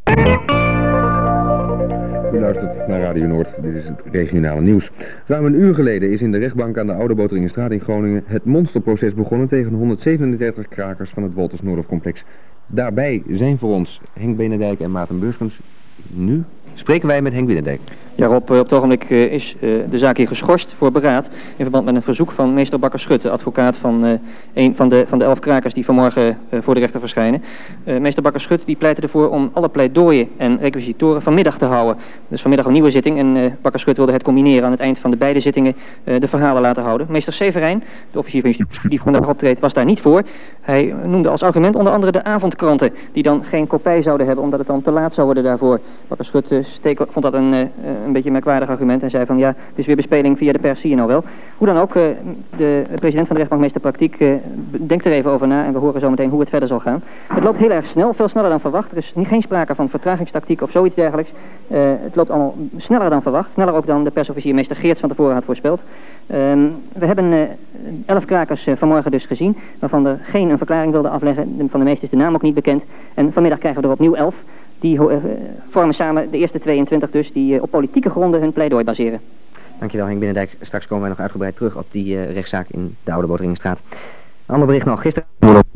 U luistert naar Radio Noord, dit is het regionale nieuws. Ruim een uur geleden is in de rechtbank aan de Oude Boteringenstraat in Groningen het monsterproces begonnen tegen 137 krakers van het Wolters Noordhof-complex. Daarbij zijn voor ons Henk Benendijk en Maarten Beurskens. Nu spreken wij met Henk Benendijk. Ja Rob, op het ogenblik is de zaak hier geschorst voor beraad in verband met een verzoek van meester Bakker-Schut, de advocaat van een van de 11 krakers die vanmorgen voor de rechter verschijnen. Meester Bakker-Schut die pleitte ervoor om alle pleidooien en requisitoren vanmiddag te houden. Dus vanmiddag een nieuwe zitting en Bakker-Schut wilde het combineren aan het eind van de beide zittingen de verhalen laten houden. Meester Severijn, de officier van justitie die vandaag optreedt, was daar niet voor. Hij noemde als argument onder andere de avondkranten die dan geen kopij zouden hebben omdat het dan te laat zou worden daarvoor. Bakker-Schut vond dat een beetje een merkwaardig argument en zei van ja, het is weer bespeling via de pers, zie je nou wel. Hoe dan ook, de president van de rechtbank, meester Praktiek, denkt er even over na en we horen zo meteen hoe het verder zal gaan. Het loopt heel erg snel, veel sneller dan verwacht. Er is geen sprake van vertragingstactiek of zoiets dergelijks. Het loopt allemaal sneller dan verwacht, sneller ook dan de persofficier meester Geerts van tevoren had voorspeld. We hebben 11 krakers vanmorgen dus gezien, waarvan er geen een verklaring wilde afleggen. Van de meeste is de naam ook niet bekend. En vanmiddag krijgen we er opnieuw 11. Die vormen samen de eerste 22 dus, die op politieke gronden hun pleidooi baseren. Dankjewel Henk Benendijk. Straks komen wij nog uitgebreid terug op die rechtszaak in de Oude Boteringenstraat. Een ander bericht nog. Gisteren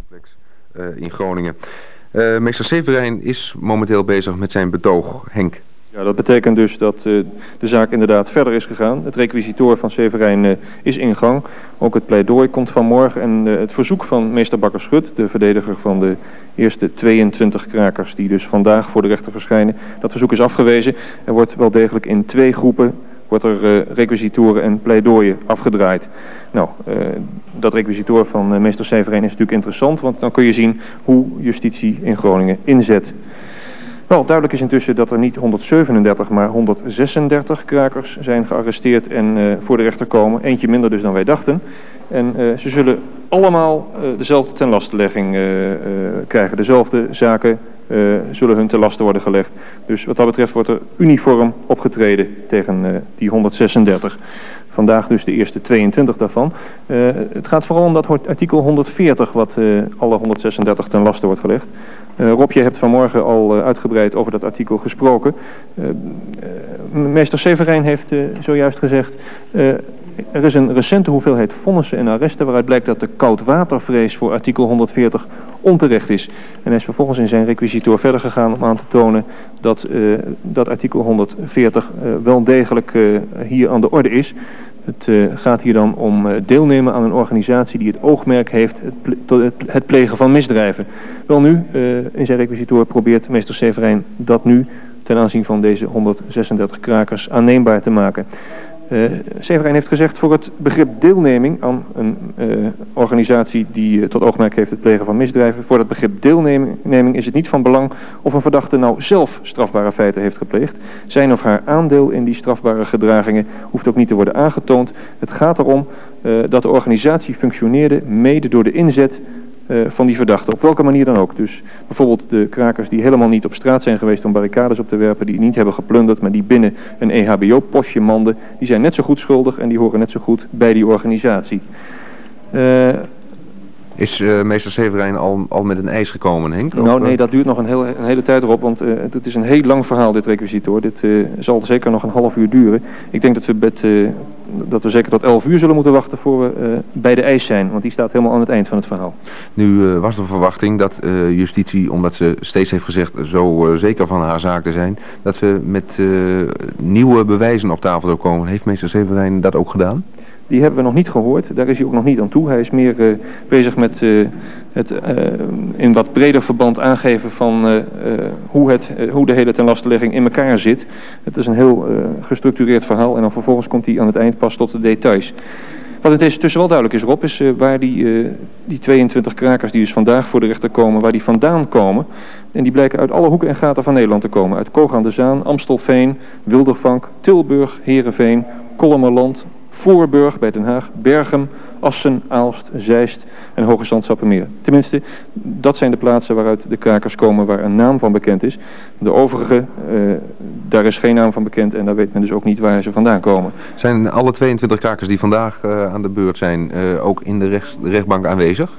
in Groningen. Meester Severijn is momenteel bezig met zijn betoog. Henk. Ja, dat betekent dus dat de zaak inderdaad verder is gegaan. Het requisitoor van Severijn is in gang. Ook het pleidooi komt vanmorgen en het verzoek van meester Bakker-Schut, de verdediger van de eerste 22 krakers die dus vandaag voor de rechter verschijnen. Dat verzoek is afgewezen. Er wordt wel degelijk in 2 groepen wordt er requisitoren en pleidooien afgedraaid. Nou, dat requisitoor van meester Severijn is natuurlijk interessant, want dan kun je zien hoe justitie in Groningen inzet. Wel, duidelijk is intussen dat er niet 137, maar 136 krakers zijn gearresteerd en voor de rechter komen. Eentje minder dus dan wij dachten. En ze zullen allemaal dezelfde tenlastelegging krijgen. Dezelfde zaken zullen hun ten laste worden gelegd. Dus wat dat betreft wordt er uniform opgetreden tegen die 136. Vandaag dus de eerste 22 daarvan. Het gaat vooral om dat artikel 140 wat alle 136 ten laste wordt gelegd. Rob, je hebt vanmorgen al uitgebreid over dat artikel gesproken. Meester Severijn heeft zojuist gezegd, er is een recente hoeveelheid vonnissen en arresten waaruit blijkt dat de koudwatervrees voor artikel 140 onterecht is. En hij is vervolgens in zijn requisitoor verder gegaan om aan te tonen dat dat artikel 140 wel degelijk hier aan de orde is. Het gaat hier dan om deelnemen aan een organisatie die het oogmerk heeft het plegen van misdrijven. Wel nu, in zijn requisitoor probeert meester Severijn dat nu ten aanzien van deze 136 krakers aanneembaar te maken. Severijn heeft gezegd voor het begrip deelneming aan een organisatie die tot oogmerk heeft het plegen van misdrijven. Voor dat begrip deelneming is het niet van belang of een verdachte nou zelf strafbare feiten heeft gepleegd. Zijn of haar aandeel in die strafbare gedragingen hoeft ook niet te worden aangetoond. Het gaat erom dat de organisatie functioneerde mede door de inzet van die verdachte, op welke manier dan ook. Dus bijvoorbeeld de krakers die helemaal niet op straat zijn geweest om barricades op te werpen, die niet hebben geplunderd, maar die binnen een EHBO-postje manden, die zijn net zo goed schuldig en die horen net zo goed bij die organisatie. Is meester Severijn al met een eis gekomen, Henk? Nou nee, dat duurt nog een hele tijd erop, want het is een heel lang verhaal, dit requisitoor. Dit zal zeker nog een half uur duren. Ik denk dat we zeker tot 11 uur zullen moeten wachten voor we bij de eis zijn, want die staat helemaal aan het eind van het verhaal. Nu was de verwachting dat justitie, omdat ze steeds heeft gezegd zo zeker van haar zaak te zijn, dat ze met nieuwe bewijzen op tafel zou komen. Heeft meester Severijn dat ook gedaan? Die hebben we nog niet gehoord, daar is hij ook nog niet aan toe. Hij is meer bezig met het in wat breder verband aangeven van hoe de hele tenlastelegging in elkaar zit. Het is een heel gestructureerd verhaal en dan vervolgens komt hij aan het eind pas tot de details. Wat het is tussen wel duidelijk is, Rob, is waar die 22 krakers die dus vandaag voor de rechter komen, waar die vandaan komen. En die blijken uit alle hoeken en gaten van Nederland te komen. Uit Koog aan de Zaan, Amstelveen, Wildervank, Tilburg, Heerenveen, Kolmerland, Voorburg bij Den Haag, Berchem, Assen, Aalst, Zeist en Hoogezand-Sappemeer. Tenminste, dat zijn de plaatsen waaruit de krakers komen waar een naam van bekend is. De overige, daar is geen naam van bekend en daar weet men dus ook niet waar ze vandaan komen. Zijn alle 22 krakers die vandaag aan de beurt zijn ook in de rechtbank aanwezig?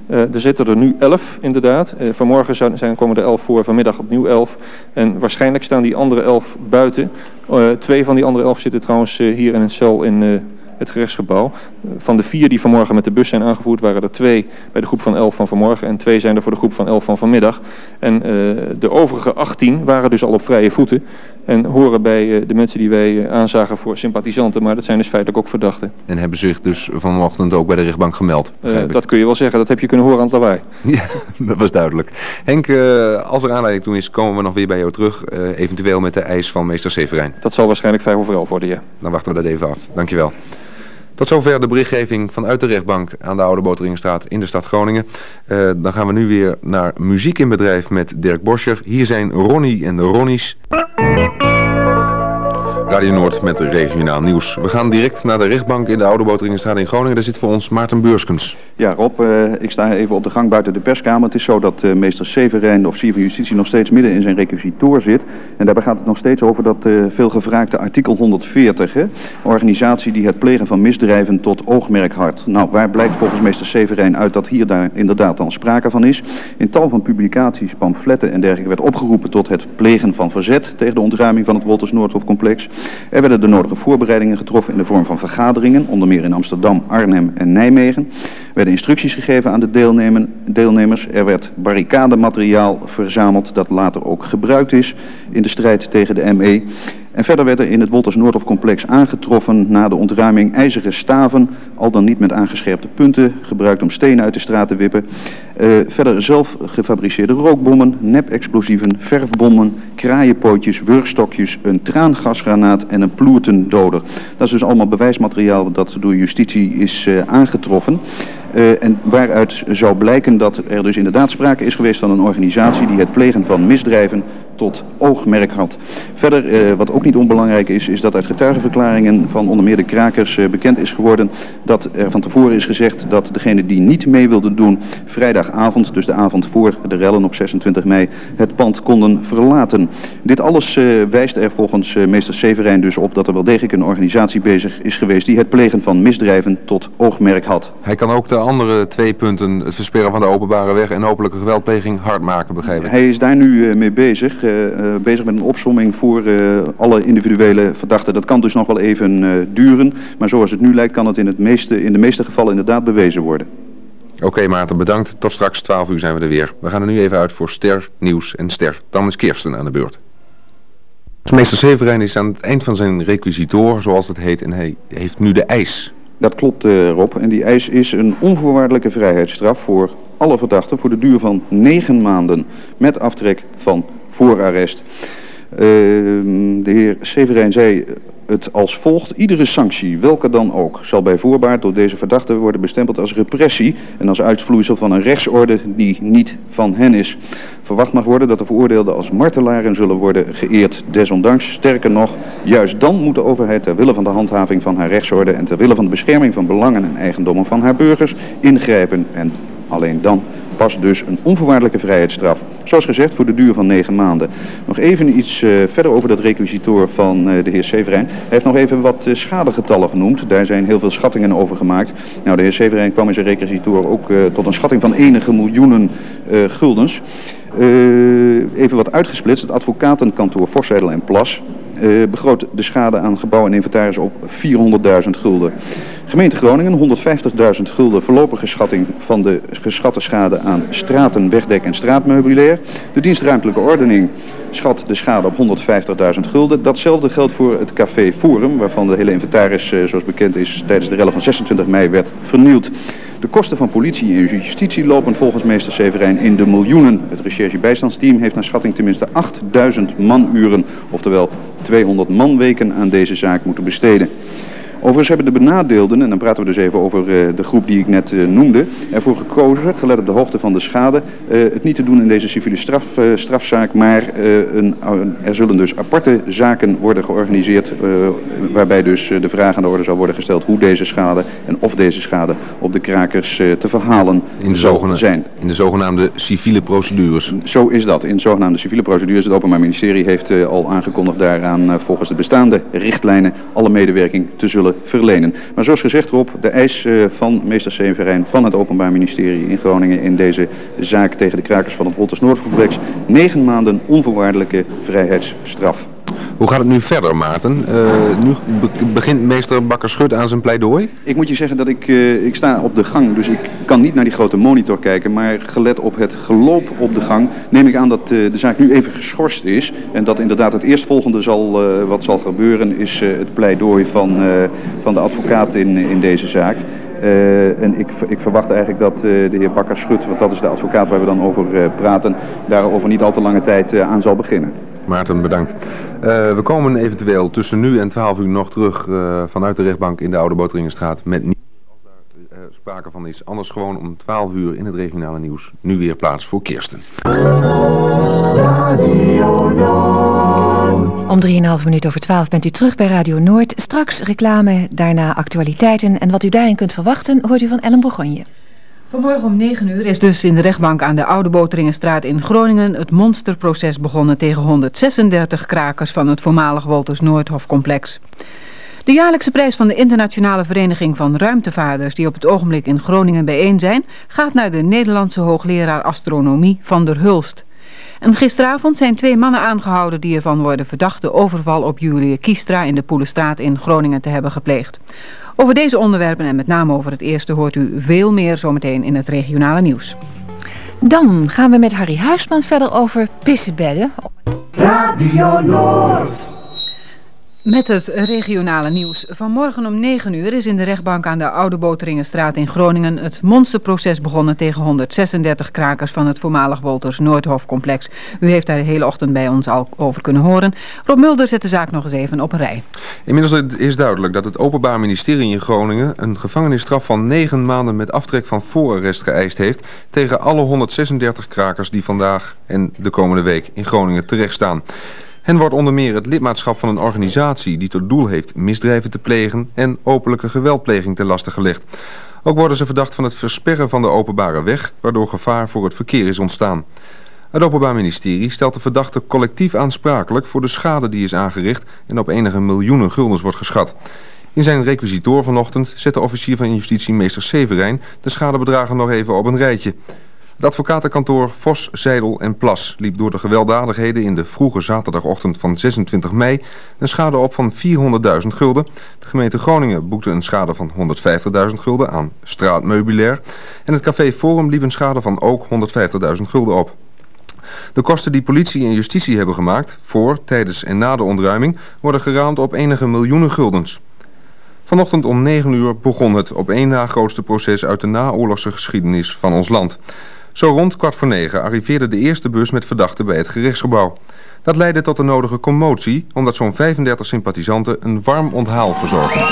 Er zitten er nu 11 inderdaad. Vanmorgen komen er 11 voor, vanmiddag opnieuw 11. En waarschijnlijk staan die andere 11 buiten. 2 van die andere 11 zitten trouwens hier in een cel in het gerechtsgebouw. Van de 4 die vanmorgen met de bus zijn aangevoerd, waren er 2 bij de groep van 11 van vanmorgen en 2 zijn er voor de groep van 11 van vanmiddag. En de overige 18 waren dus al op vrije voeten en horen bij de mensen die wij aanzagen voor sympathisanten, maar dat zijn dus feitelijk ook verdachten. En hebben zich dus vanochtend ook bij de rechtbank gemeld? Dat kun je wel zeggen, dat heb je kunnen horen aan het lawaai. Ja, dat was duidelijk. Henk, als er aanleiding toe is, komen we nog weer bij jou terug, eventueel met de eis van meester Severijn. Dat zal waarschijnlijk 5:11 worden, ja. Dan wachten we dat even af. Dankjewel. Tot zover de berichtgeving vanuit de rechtbank aan de Oude Boteringenstraat in de stad Groningen. Dan gaan we nu weer naar Muziek in Bedrijf met Dirk Boscher. Hier zijn Ronnie en de Ronnies. Radio Noord met regionaal nieuws. We gaan direct naar de rechtbank in de Oude Boteringenstraat in Groningen. Daar zit voor ons Maarten Beurskens. Ja, Rob, ik sta even op de gang buiten de perskamer. Het is zo dat meester Severijn, de officier van justitie, nog steeds midden in zijn requisitoor zit. En daarbij gaat het nog steeds over dat veelgevraagde artikel 140. Hè? Een organisatie die het plegen van misdrijven tot oogmerk had. Nou, waar blijkt volgens meester Severijn uit dat hier daar inderdaad dan sprake van is? In tal van publicaties, pamfletten en dergelijke werd opgeroepen tot het plegen van verzet tegen de ontruiming van het Wolters Noordhofcomplex. Er werden de nodige voorbereidingen getroffen in de vorm van vergaderingen, onder meer in Amsterdam, Arnhem en Nijmegen. Er werden instructies gegeven aan de deelnemers. Er werd barricademateriaal verzameld dat later ook gebruikt is in de strijd tegen de ME. En verder werden in het Wolters Noordhofcomplex aangetroffen na de ontruiming ijzeren staven, al dan niet met aangescherpte punten, gebruikt om stenen uit de straat te wippen. Verder zelf gefabriceerde rookbommen, nep-explosieven, verfbommen, kraaienpootjes, wurgstokjes, een traangasgranaat en een ploertendoder. Dat is dus allemaal bewijsmateriaal dat door justitie is aangetroffen. En waaruit zou blijken dat er dus inderdaad sprake is geweest van een organisatie die het plegen van misdrijven tot oogmerk had. Verder, wat ook niet onbelangrijk is dat uit getuigenverklaringen van onder meer de krakers bekend is geworden dat er van tevoren is gezegd dat degenen die niet mee wilden doen vrijdagavond, dus de avond voor de rellen op 26 mei, het pand konden verlaten. Dit alles wijst er volgens meester Severijn dus op dat er wel degelijk een organisatie bezig is geweest die het plegen van misdrijven tot oogmerk had. Hij kan ook de andere 2 punten, het versperren van de openbare weg en openlijke geweldpleging, hard maken, begrijp ik. Hij is daar nu mee bezig. Bezig met een opsomming voor alle individuele verdachten. Dat kan dus nog wel even duren, maar zoals het nu lijkt kan het in de meeste gevallen inderdaad bewezen worden. Oké, Maarten, bedankt. Tot straks 12 uur zijn we er weer. We gaan er nu even uit voor Ster, Nieuws en Ster. Dan is Kirsten aan de beurt. Meester Severijn is aan het eind van zijn requisitoor, zoals het heet, en hij heeft nu de eis. Dat klopt, Rob. En die eis is een onvoorwaardelijke vrijheidsstraf voor alle verdachten voor de duur van 9 maanden met aftrek van voorarrest. De heer Severijn zei het als volgt: iedere sanctie, welke dan ook, zal bij voorbaat door deze verdachten worden bestempeld als repressie en als uitvloeisel van een rechtsorde die niet van hen is. Verwacht mag worden dat de veroordeelden als martelaren zullen worden geëerd. Desondanks, sterker nog, juist dan moet de overheid ter wille van de handhaving van haar rechtsorde en ter wille van de bescherming van belangen en eigendommen van haar burgers ingrijpen. En alleen dan past dus een onvoorwaardelijke vrijheidsstraf. Zoals gezegd voor de duur van 9 maanden. Nog even iets verder over dat requisitoor van de heer Severijn. Hij heeft nog even wat schadegetallen genoemd. Daar zijn heel veel schattingen over gemaakt. Nou, de heer Severijn kwam in zijn requisitoor ook tot een schatting van enige miljoenen guldens. Even wat uitgesplitst. Het advocatenkantoor Vosseidel en Plas begroot de schade aan gebouw en inventaris op 400.000 gulden. Gemeente Groningen 150.000 gulden voorlopige schatting van de geschatte schade aan straten, wegdek en straatmeubilair. De dienstruimtelijke ordening schat de schade op 150.000 gulden. Datzelfde geldt voor het café Forum, waarvan de hele inventaris, zoals bekend is, tijdens de rellen van 26 mei werd vernield. De kosten van politie en justitie lopen volgens meester Severijn in de miljoenen. Het recherche-bijstandsteam heeft naar schatting tenminste 8000 manuren, oftewel 200 manweken aan deze zaak moeten besteden. Overigens hebben de benadeelden, en dan praten we dus even over de groep die ik net noemde, ervoor gekozen, gelet op de hoogte van de schade, het niet te doen in deze civiele strafzaak, maar er zullen dus aparte zaken worden georganiseerd, waarbij dus de vraag aan de orde zal worden gesteld hoe deze schade en of deze schade op de krakers te verhalen zal zijn. In de zogenaamde civiele procedures. Zo is dat. In de zogenaamde civiele procedures. Het Openbaar Ministerie heeft al aangekondigd daaraan volgens de bestaande richtlijnen alle medewerking te zullen willen verlenen. Maar zoals gezegd Rob, de eis van meester Severijn van het Openbaar Ministerie in Groningen in deze zaak tegen de krakers van het Wolters Noordcomplex 9 maanden onvoorwaardelijke vrijheidsstraf. Hoe gaat het nu verder, Maarten? Nu begint meester Bakker-Schut aan zijn pleidooi? Ik moet je zeggen dat ik sta op de gang, dus ik kan niet naar die grote monitor kijken. Maar gelet op het geloop op de gang neem ik aan dat de zaak nu even geschorst is. En dat inderdaad het eerstvolgende wat zal gebeuren is het pleidooi van de advocaat in deze zaak. En ik verwacht eigenlijk dat de heer Bakker-Schut, want dat is de advocaat waar we dan over praten, daarover niet al te lange tijd aan zal beginnen. Maarten, bedankt. We komen eventueel tussen nu en 12 uur nog terug vanuit de rechtbank in de Oude Boteringenstraat met nieuws als daar sprake van is. Anders gewoon om 12 uur in het regionale nieuws. Nu weer plaats voor Kirsten. Om 3,5 bent u terug bij Radio Noord. Straks reclame, daarna actualiteiten. En wat u daarin kunt verwachten, hoort u van Ellen Bourgogne. Vanmorgen om 9 uur is dus in de rechtbank aan de Oude Boteringenstraat in Groningen het monsterproces begonnen tegen 136 krakers van het voormalig Wolters Noordhofcomplex. De jaarlijkse prijs van de Internationale Vereniging van Ruimtevaarders, die op het ogenblik in Groningen bijeen zijn, gaat naar de Nederlandse hoogleraar astronomie Van der Hulst. En gisteravond zijn 2 mannen aangehouden die ervan worden verdacht de overval op Julia Kiestra in de Poelenstraat in Groningen te hebben gepleegd. Over deze onderwerpen en met name over het eerste hoort u veel meer zometeen in het regionale nieuws. Dan gaan we met Harry Huisman verder over pissebedden. Radio Noord. Met het regionale nieuws. Vanmorgen om 9 uur is in de rechtbank aan de Oude Boteringenstraat in Groningen het monsterproces begonnen tegen 136 krakers van het voormalig Wolters Noordhofcomplex. U heeft daar de hele ochtend bij ons al over kunnen horen. Rob Mulder zet de zaak nog eens even op een rij. Inmiddels is duidelijk dat het Openbaar Ministerie in Groningen een gevangenisstraf van 9 maanden met aftrek van voorarrest geëist heeft tegen alle 136 krakers die vandaag en de komende week in Groningen terechtstaan. Hen wordt onder meer het lidmaatschap van een organisatie die tot doel heeft misdrijven te plegen en openlijke geweldpleging ten laste gelegd. Ook worden ze verdacht van het versperren van de openbare weg, waardoor gevaar voor het verkeer is ontstaan. Het Openbaar Ministerie stelt de verdachte collectief aansprakelijk voor de schade die is aangericht en op enige miljoenen guldens wordt geschat. In zijn requisitoor vanochtend zet de officier van justitie meester Severijn de schadebedragen nog even op een rijtje. Het advocatenkantoor Vos, Seidel en Plas liep door de gewelddadigheden in de vroege zaterdagochtend van 26 mei een schade op van 400.000 gulden. De gemeente Groningen boekte een schade van 150.000 gulden aan straatmeubilair en het café Forum liep een schade van ook 150.000 gulden op. De kosten die politie en justitie hebben gemaakt, voor, tijdens en na de ontruiming, worden geraamd op enige miljoenen guldens. Vanochtend om 9 uur begon het op één na grootste proces uit de naoorlogse geschiedenis van ons land. Zo rond 8:15 arriveerde de eerste bus met verdachten bij het gerechtsgebouw. Dat leidde tot de nodige commotie, omdat zo'n 35 sympathisanten een warm onthaal verzorgden.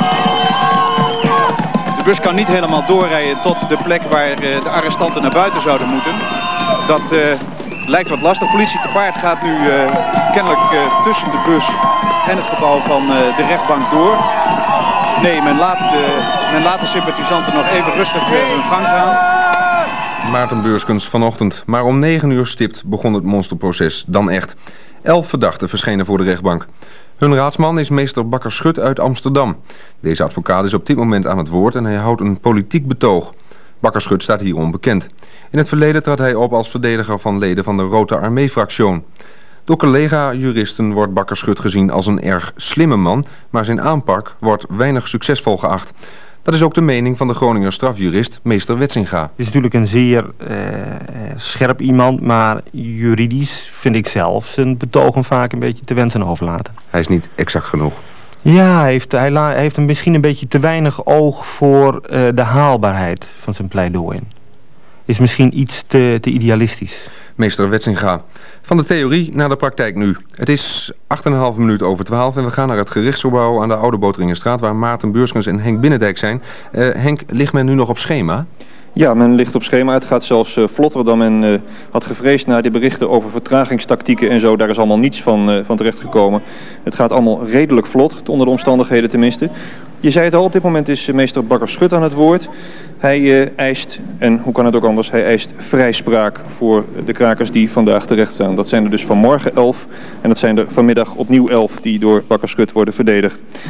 De bus kan niet helemaal doorrijden tot de plek waar de arrestanten naar buiten zouden moeten. Dat lijkt wat lastig. Politie te paard gaat nu kennelijk tussen de bus en het gebouw van de rechtbank door. Nee, men laat de sympathisanten nog even rustig hun gang gaan. Maarten Beurskens vanochtend, maar om 9 uur stipt begon het monsterproces dan echt. 11 verdachten verschenen voor de rechtbank. Hun raadsman is meester Bakker-Schut uit Amsterdam. Deze advocaat is op dit moment aan het woord en hij houdt een politiek betoog. Bakker-Schut staat hier onbekend. In het verleden trad hij op als verdediger van leden van de Rote Armee-fractie. Door collega-juristen wordt Bakker-Schut gezien als een erg slimme man, maar zijn aanpak wordt weinig succesvol geacht. Dat is ook de mening van de Groninger strafjurist meester Wetsinga. Het is natuurlijk een zeer scherp iemand, maar juridisch vind ik zelf zijn betogen vaak een beetje te wensen overlaten. Hij is niet exact genoeg. Ja, hij heeft misschien een beetje te weinig oog voor de haalbaarheid van zijn pleidooi. Is misschien iets te idealistisch. Meester Wetsinga. Van de theorie naar de praktijk nu. Het is 8,5 minuten over 12 en we gaan naar het gerechtsgebouw aan de Oude Boteringenstraat waar Maarten Beurskens en Henk Binnendijk zijn. Henk, ligt men nu nog op schema? Ja, men ligt op schema. Het gaat zelfs vlotter dan men had gevreesd na de berichten over vertragingstactieken en zo. Daar is allemaal niets van terechtgekomen. Het gaat allemaal redelijk vlot, onder de omstandigheden tenminste. Je zei het al, op dit moment is meester Bakker-Schut aan het woord. Hij eist, en hoe kan het ook anders, hij eist vrijspraak voor de krakers die vandaag terecht staan. Dat zijn er dus vanmorgen 11 en dat zijn er vanmiddag opnieuw 11 die door Bakker-Schut worden verdedigd.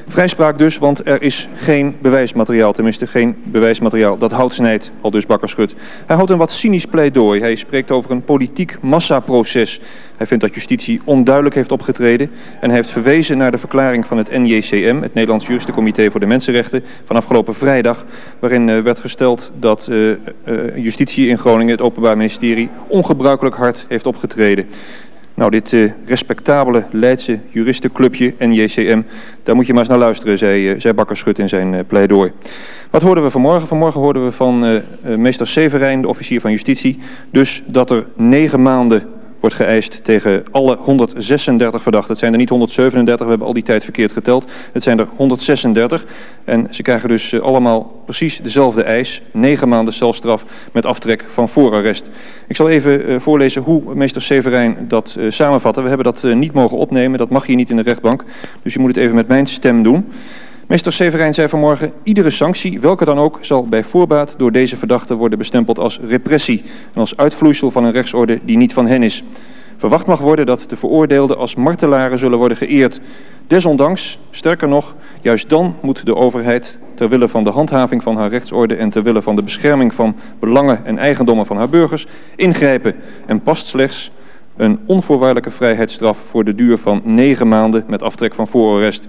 Vrijspraak dus, want er is geen bewijsmateriaal, tenminste geen bewijsmateriaal dat hout snijdt, aldus Bakker-Schut. Hij houdt een wat cynisch pleidooi. Hij spreekt over een politiek massaproces. Hij vindt dat justitie onduidelijk heeft opgetreden en hij heeft verwezen naar de verklaring van het NJCM, het Nederlands Juristencomité voor de Mensenrechten, van afgelopen vrijdag, waarin werd gesteld dat justitie in Groningen, het Openbaar Ministerie, ongebruikelijk hard heeft opgetreden. Nou, dit respectabele Leidse juristenclubje, NJCM, daar moet je maar eens naar luisteren, zei Bakker-Schut in zijn pleidooi. Wat hoorden we vanmorgen? Vanmorgen hoorden we van meester Severijn, de officier van justitie, dus dat er 9 maanden wordt geëist tegen alle 136 verdachten. Het zijn er niet 137, we hebben al die tijd verkeerd geteld. Het zijn er 136 en ze krijgen dus allemaal precies dezelfde eis. 9 maanden celstraf met aftrek van voorarrest. Ik zal even voorlezen hoe meester Severijn dat samenvatte. We hebben dat niet mogen opnemen, dat mag hier niet in de rechtbank. Dus je moet het even met mijn stem doen. Meester Severijn zei vanmorgen, iedere sanctie, welke dan ook, zal bij voorbaat door deze verdachten worden bestempeld als repressie en als uitvloeisel van een rechtsorde die niet van hen is. Verwacht mag worden dat de veroordeelden als martelaren zullen worden geëerd. Desondanks, sterker nog, juist dan moet de overheid ter wille van de handhaving van haar rechtsorde en ter wille van de bescherming van belangen en eigendommen van haar burgers ingrijpen en past slechts een onvoorwaardelijke vrijheidsstraf voor de duur van 9 maanden met aftrek van voorarrest.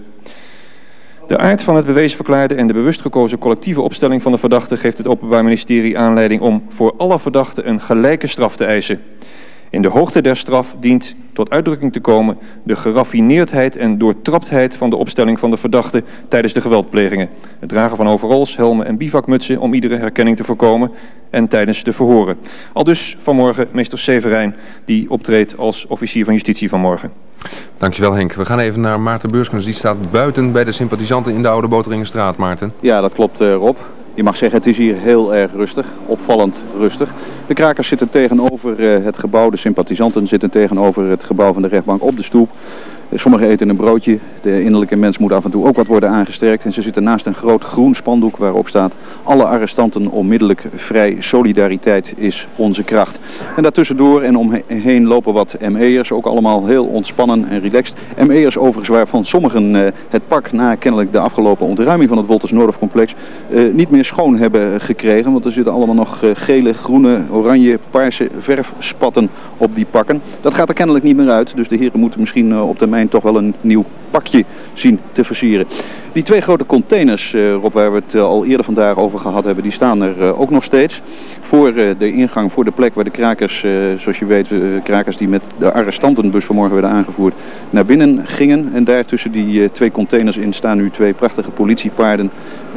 De aard van het bewezen verklaarde en de bewust gekozen collectieve opstelling van de verdachte geeft het Openbaar Ministerie aanleiding om voor alle verdachten een gelijke straf te eisen. In de hoogte der straf dient tot uitdrukking te komen de geraffineerdheid en doortraptheid van de opstelling van de verdachte tijdens de geweldplegingen. Het dragen van overalls, helmen en bivakmutsen om iedere herkenning te voorkomen en tijdens de verhoren. Aldus vanmorgen meester Severijn die optreedt als officier van justitie vanmorgen. Dankjewel Henk. We gaan even naar Maarten Beurskens. Die staat buiten bij de sympathisanten in de Oude Boteringenstraat, Maarten. Ja, dat klopt Rob. Je mag zeggen, het is hier heel erg rustig, opvallend rustig. De krakers zitten tegenover het gebouw, de sympathisanten zitten tegenover het gebouw van de rechtbank op de stoep. Sommigen eten een broodje, de innerlijke mens moet af en toe ook wat worden aangesterkt. En ze zitten naast een groot groen spandoek waarop staat: alle arrestanten onmiddellijk vrij, solidariteit is onze kracht. En daartussendoor en omheen lopen wat ME'ers, ook allemaal heel ontspannen en relaxed. ME'ers overigens waarvan sommigen het pak na kennelijk de afgelopen ontruiming van het Wolters-Noordhof-complex niet meer schoon hebben gekregen. Want er zitten allemaal nog gele, groene, oranje, paarse verfspatten op die pakken. Dat gaat er kennelijk niet meer uit, dus de heren moeten misschien op termijn toch wel een nieuw pakje zien te versieren. Die 2 grote containers, Rob, waar we het al eerder vandaag over gehad hebben, die staan er ook nog steeds. Voor de ingang, voor de plek waar de krakers, zoals je weet, krakers die met de arrestantenbus vanmorgen werden aangevoerd, naar binnen gingen. En daar tussen die 2 containers in staan nu 2 prachtige politiepaarden.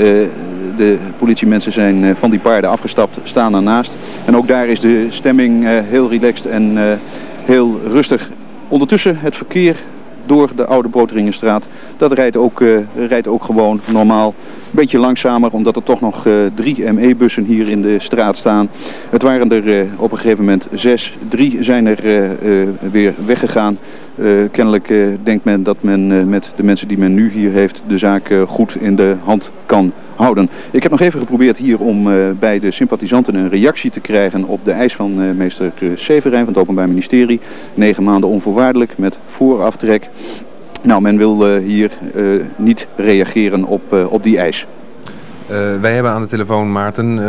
De politiemensen zijn van die paarden afgestapt, staan ernaast. En ook daar is de stemming heel relaxed en heel rustig. Ondertussen het verkeer door de Oude Boteringenstraat, dat rijdt ook gewoon normaal. Een beetje langzamer, omdat er toch nog 3 ME-bussen hier in de straat staan. Het waren er op een gegeven moment 6. 3 zijn er weer weggegaan. Kennelijk denkt men dat men met de mensen die men nu hier heeft de zaak goed in de hand kan houden. Ik heb nog even geprobeerd hier om bij de sympathisanten een reactie te krijgen op de eis van meester Severijn van het Openbaar Ministerie. 9 maanden onvoorwaardelijk met vooraftrek. Nou, men wil hier niet reageren op die eis. Wij hebben aan de telefoon, Maarten,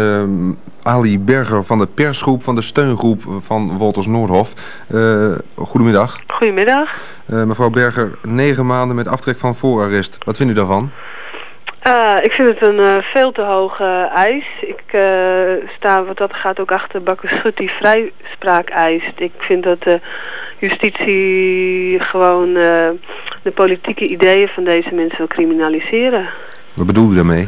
Ali Berger van de persgroep van de steungroep van Wolters-Noordhof. Goedemiddag. Goedemiddag. Mevrouw Berger, 9 maanden met aftrek van voorarrest. Wat vindt u daarvan? Ik vind het een veel te hoge eis. Ik sta wat dat gaat ook achter Bakker-Schut die vrijspraak eist. Ik vind dat de justitie gewoon de politieke ideeën van deze mensen wil criminaliseren. Wat bedoelt u daarmee?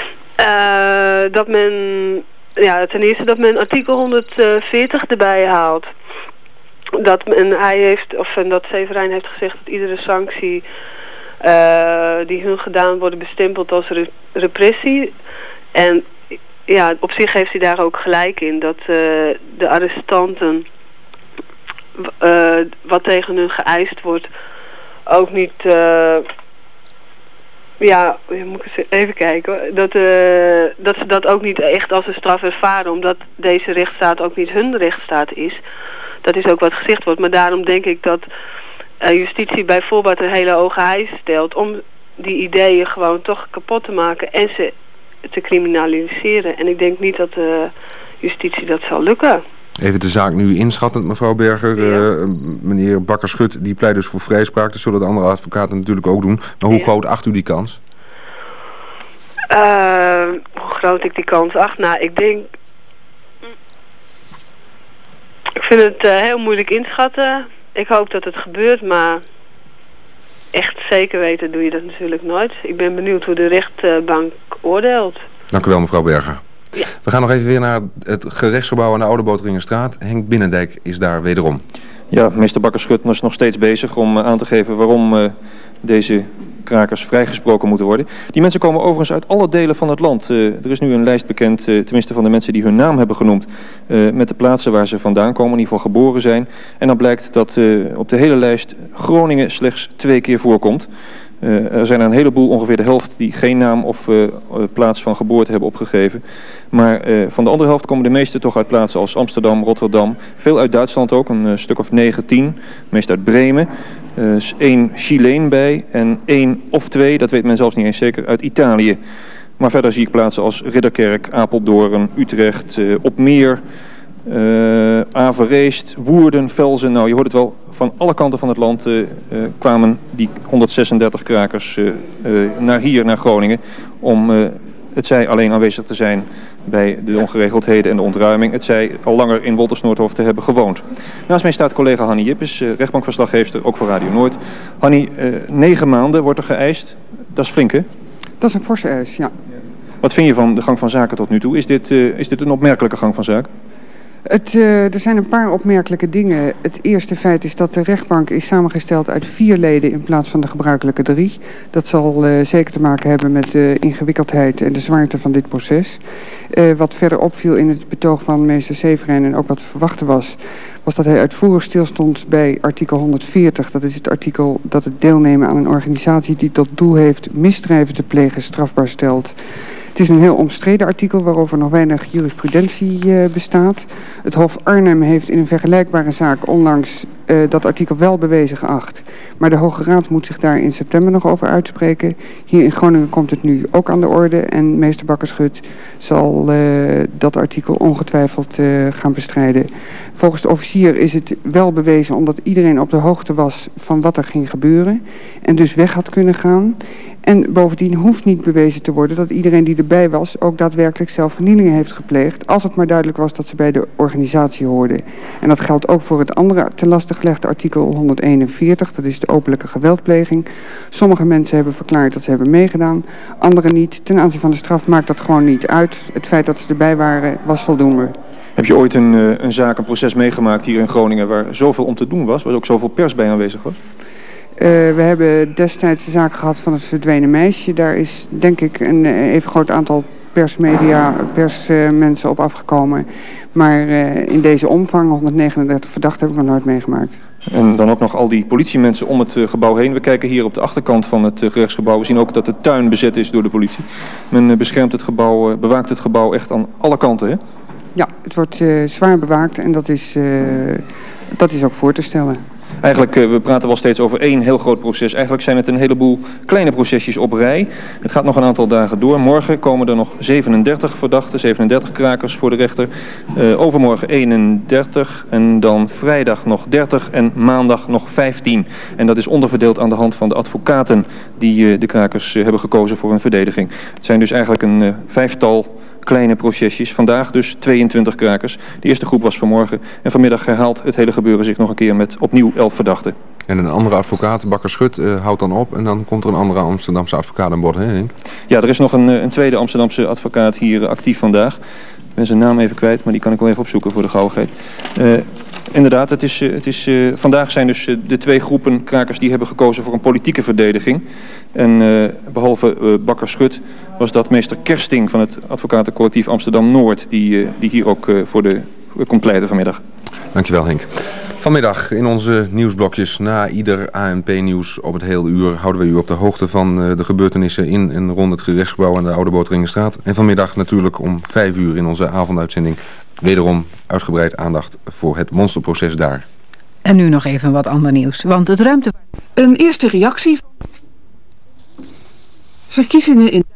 Dat men, ja, ten eerste dat men artikel 140 erbij haalt. Dat Severijn heeft gezegd dat iedere sanctie die hun gedaan worden bestempeld als repressie. En ja, op zich heeft hij daar ook gelijk in dat de arrestanten wat tegen hun geëist wordt ook niet moet ik even kijken hoor. Dat ze dat ook niet echt als een straf ervaren, omdat deze rechtsstaat ook niet hun rechtsstaat is. Dat is ook wat gezegd wordt, maar daarom denk ik dat justitie bijvoorbeeld een hele hoge eis stelt om die ideeën gewoon toch kapot te maken en ze te criminaliseren. En ik denk niet dat de justitie dat zal lukken. Even de zaak nu inschattend, mevrouw Berger. Ja. Meneer Bakker-Schut die pleit dus voor vrijspraak. Dat zullen de andere advocaten natuurlijk ook doen. Maar hoe groot acht u die kans? Hoe groot ik die kans acht? Nou, ik denk... Ik vind het heel moeilijk inschatten. Ik hoop dat het gebeurt, maar echt zeker weten doe je dat natuurlijk nooit. Ik ben benieuwd hoe de rechtbank oordeelt. Dank u wel, mevrouw Berger. Ja. We gaan nog even weer naar het gerechtsgebouw aan de Oude Boteringenstraat. Henk Binnendijk is daar wederom. Ja, meester Bakker-Schut is nog steeds bezig om aan te geven waarom deze krakers vrijgesproken moeten worden. Die mensen komen overigens uit alle delen van het land. Er is nu een lijst bekend, tenminste van de mensen die hun naam hebben genoemd, met de plaatsen waar ze vandaan komen, in ieder geval geboren zijn. En dan blijkt dat op de hele lijst Groningen slechts 2 keer voorkomt. Er zijn er een heleboel, ongeveer de helft, die geen naam of plaats van geboorte hebben opgegeven. Maar van de andere helft komen de meeste toch uit plaatsen als Amsterdam, Rotterdam. Veel uit Duitsland ook, een stuk of 9, 10. Meest uit Bremen. Er is 1 Chileen bij en 1 of 2, dat weet men zelfs niet eens zeker, uit Italië. Maar verder zie ik plaatsen als Ridderkerk, Apeldoorn, Utrecht, Opmeer, Avereest, Woerden, Velzen. Nou, je hoort het wel, van alle kanten van het land kwamen die 136 krakers naar Groningen om het zij alleen aanwezig te zijn bij de ongeregeldheden en de ontruiming, het zij al langer in Wolters-Noordhof te hebben gewoond. Naast mij staat collega Hanny Jippes, rechtbankverslaggeefster, ook voor Radio Noord. Hanny, 9 maanden wordt er geëist. Dat is flink, hè? Dat is een forse eis, ja. Wat vind je van de gang van zaken tot nu toe? Is dit een opmerkelijke gang van zaken? Er zijn een paar opmerkelijke dingen. Het eerste feit is dat de rechtbank is samengesteld uit 4 leden in plaats van de gebruikelijke 3. Dat zal zeker te maken hebben met de ingewikkeldheid en de zwaarte van dit proces. Wat verder opviel in het betoog van meester Severijn en ook wat te verwachten was dat hij uitvoerig stilstond bij artikel 140. Dat is het artikel dat het deelnemen aan een organisatie die tot doel heeft misdrijven te plegen strafbaar stelt. Het is een heel omstreden artikel waarover nog weinig jurisprudentie bestaat. Het Hof Arnhem heeft in een vergelijkbare zaak onlangs dat artikel wel bewezen geacht. Maar de Hoge Raad moet zich daar in september nog over uitspreken. Hier in Groningen komt het nu ook aan de orde. En meester Bakker-Schut zal dat artikel ongetwijfeld gaan bestrijden. Volgens de officier is het wel bewezen omdat iedereen op de hoogte was van wat er ging gebeuren. En dus weg had kunnen gaan. En bovendien hoeft niet bewezen te worden dat iedereen die erbij was ook daadwerkelijk zelf vernielingen heeft gepleegd, als het maar duidelijk was dat ze bij de organisatie hoorden. En dat geldt ook voor het andere ten laste gelegde artikel 141, dat is de openlijke geweldpleging. Sommige mensen hebben verklaard dat ze hebben meegedaan, anderen niet. Ten aanzien van de straf maakt dat gewoon niet uit. Het feit dat ze erbij waren was voldoende. Heb je ooit een zaak, een proces meegemaakt hier in Groningen waar zoveel om te doen was, waar ook zoveel pers bij aanwezig was? We hebben destijds de zaak gehad van het verdwenen meisje. Daar is denk ik een even groot aantal persmensen op afgekomen. Maar in deze omvang, 139 verdachten, heb ik nog nooit meegemaakt. En dan ook nog al die politiemensen om het gebouw heen. We kijken hier op de achterkant van het gerechtsgebouw. We zien ook dat de tuin bezet is door de politie. Men beschermt het gebouw, bewaakt het gebouw echt aan alle kanten, hè? Ja, het wordt zwaar bewaakt en dat is ook voor te stellen. Eigenlijk, we praten wel steeds over 1 heel groot proces. Eigenlijk zijn het een heleboel kleine procesjes op rij. Het gaat nog een aantal dagen door. Morgen komen er nog 37 verdachten, 37 krakers voor de rechter. Overmorgen 31 en dan vrijdag nog 30 en maandag nog 15. En dat is onderverdeeld aan de hand van de advocaten die de krakers hebben gekozen voor hun verdediging. Het zijn dus eigenlijk een 5-tal kleine procesjes. Vandaag dus 22 krakers. De eerste groep was vanmorgen. En vanmiddag herhaalt het hele gebeuren zich nog een keer met opnieuw 11 verdachten. En een andere advocaat, Bakker-Schut, houdt dan op. En dan komt er een andere Amsterdamse advocaat aan boord, hè Henk? Ja, er is nog een tweede Amsterdamse advocaat hier actief vandaag. Ik ben zijn naam even kwijt, maar die kan ik wel even opzoeken voor de gauwigheid. Inderdaad, vandaag zijn dus de 2 groepen krakers die hebben gekozen voor een politieke verdediging. En behalve Bakker-Schut was dat meester Kersting van het advocatencollectief Amsterdam-Noord die hier ook voor de komt pleiten vanmiddag. Dankjewel Henk. Vanmiddag in onze nieuwsblokjes na ieder ANP-nieuws op het hele uur houden we u op de hoogte van de gebeurtenissen in en rond het gerechtsgebouw aan de Oude Boteringenstraat. En vanmiddag natuurlijk om 5 uur in onze avonduitzending wederom uitgebreid aandacht voor het monsterproces daar. En nu nog even wat ander nieuws, want het ruimte... Een eerste reactie... Verkiezingen in...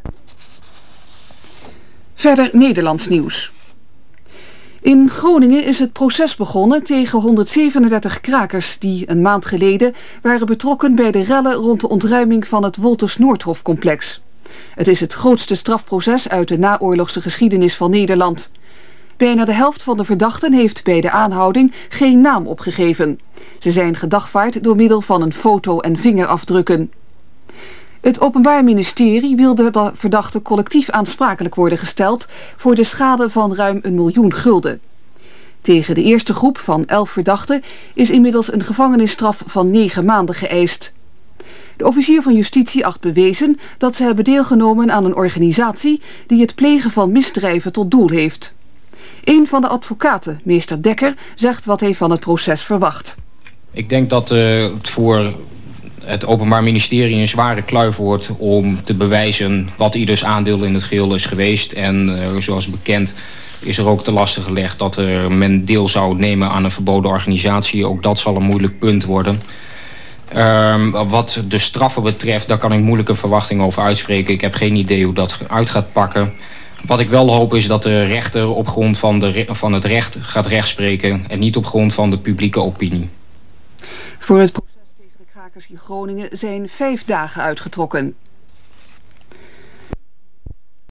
Verder Nederlands nieuws. In Groningen is het proces begonnen tegen 137 krakers die een maand geleden waren betrokken bij de rellen rond de ontruiming van het Wolters-Noordhof-complex. Het is het grootste strafproces uit de naoorlogse geschiedenis van Nederland. Bijna de helft van de verdachten heeft bij de aanhouding geen naam opgegeven. Ze zijn gedagvaard door middel van een foto en vingerafdrukken. Het Openbaar Ministerie wilde de verdachten collectief aansprakelijk worden gesteld voor de schade van ruim 1 miljoen gulden. Tegen de eerste groep van 11 verdachten is inmiddels een gevangenisstraf van 9 maanden geëist. De officier van justitie acht bewezen dat ze hebben deelgenomen aan een organisatie die het plegen van misdrijven tot doel heeft. Een van de advocaten, meester Dekker, zegt wat hij van het proces verwacht. Ik denk dat het voor het Openbaar Ministerie een zware kluif wordt om te bewijzen wat ieders aandeel in het geheel is geweest. En zoals bekend is er ook te laste gelegd dat men deel zou nemen aan een verboden organisatie. Ook dat zal een moeilijk punt worden. Wat de straffen betreft, daar kan ik moeilijke verwachtingen over uitspreken. Ik heb geen idee hoe dat uit gaat pakken. Wat ik wel hoop is dat de rechter op grond van het recht gaat rechtspreken en niet op grond van de publieke opinie. Voor het proces tegen de krakers in Groningen zijn 5 dagen uitgetrokken.